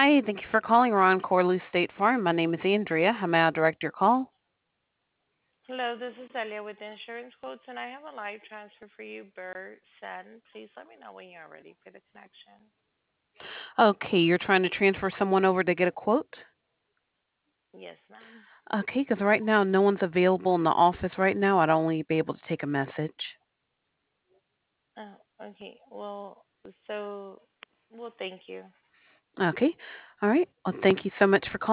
Hi, thank you for calling Ron Corley State Farm. My name is Andrea. How may I direct your call? Hello, this is Elia with Insurance Quotes, and I have a live transfer for you, Bert Sen. Please let me know when you're ready for the connection. Okay, you're trying to transfer someone over to get a quote? Yes, ma'am. Okay, because right now no one's available in the office right now. I'd only be able to take a message. Okay. So, thank you. Okay, all right. Well, thank you so much for calling.